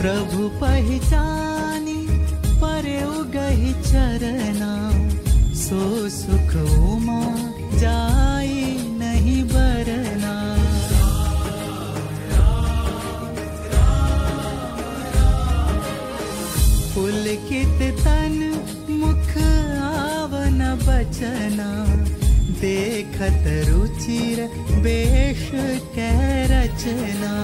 प्रभु पहचानी परे उगहि चरना, सो सुख उमा जाई नहीं बरना। पुलकित तन मुख आवन बचना, देखत रुचिर बेश कै रचना।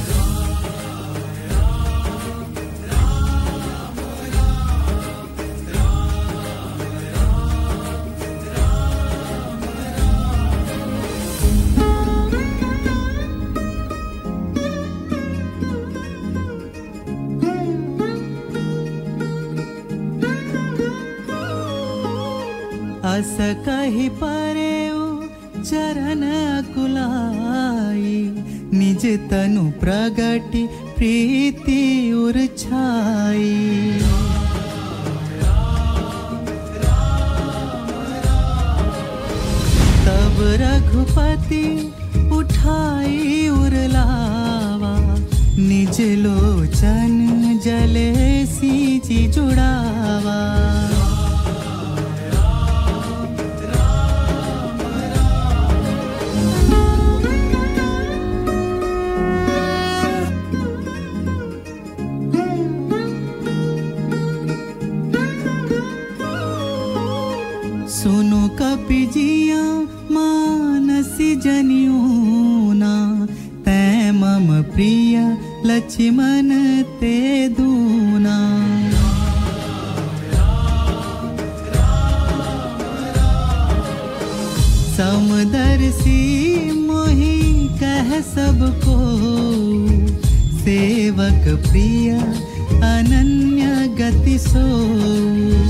अस कहि परेउ चरण कुलाई, निज तनु प्रगति प्रीति उर्छाई। तब रघुपति उठाई उरलावा, निज लोचन जले सींची जुड़ावा। सुनो कपि जिया मानसी जनियूना, तै मम प्रिय लक्ष्मण ते दूना। समदर्शी मोहि कह सबको, सेवक प्रिय अनन्य गति सो।